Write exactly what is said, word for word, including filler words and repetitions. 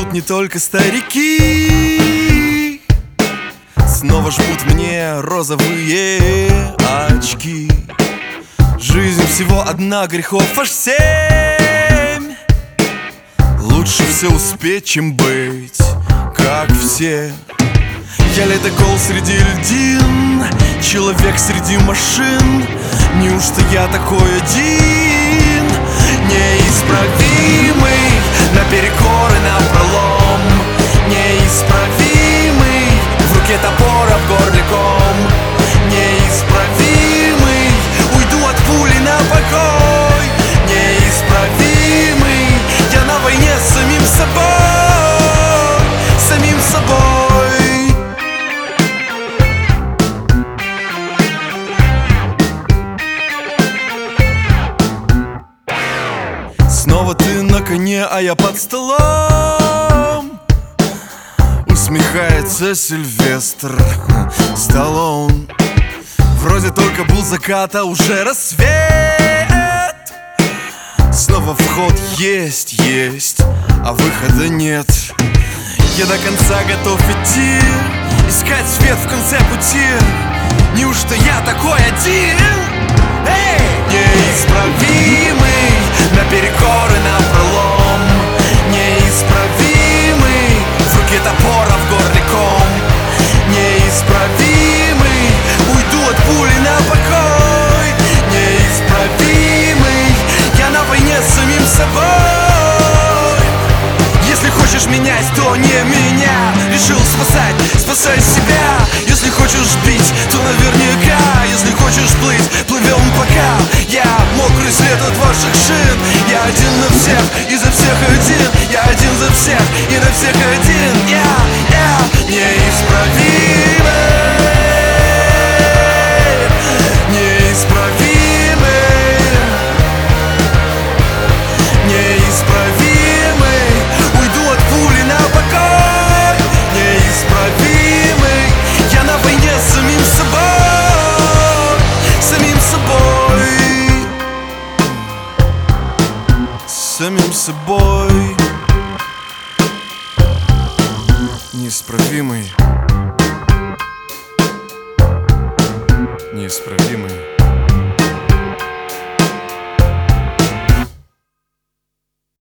ведь не только старики снова жмут мне розовые очки. Жизнь всего одна, грехов аж семь. Лучше все успеть, чем быть как все. Я ледокол среди льдин, человек среди машин. Неужто я такой один, неисправимый, наперекор и напролом, неисправимый, в руке топор, а в горле ком, неисправимый, уйду от пули на покой, неисправимый, я на войне с самим собой, самим собой. Снова ты на коне, а я под столом. Усмехается Сильвестр Сталлоне. Вроде только был закат, а уже рассвет. Снова вход есть, есть, а выхода нет. Я до конца готов идти, искать свет в конце пути. Неужто я такой один? Эй! Неисправимый, наперекор и напролом, неисправимый, в руке топор, а в горле ком, неисправимый, уйду от пули на покой, неисправимый, я на войне с самим собой. Если хочешь менять, то не меня. Решил спасать, спасай себя. Если хочешь бить, то наверняка. Если хочешь плыть, плывем пока. Я мокрый след от ваших шин. Я один на всех, и за всех один. Я один за всех, и на всех один. Я, я неисправимый, неисправимый, неисправимый, уйду от пули на покой, неисправимый, я на войне с самим собой, самим собой, самим собой, неисправимый, неисправимый.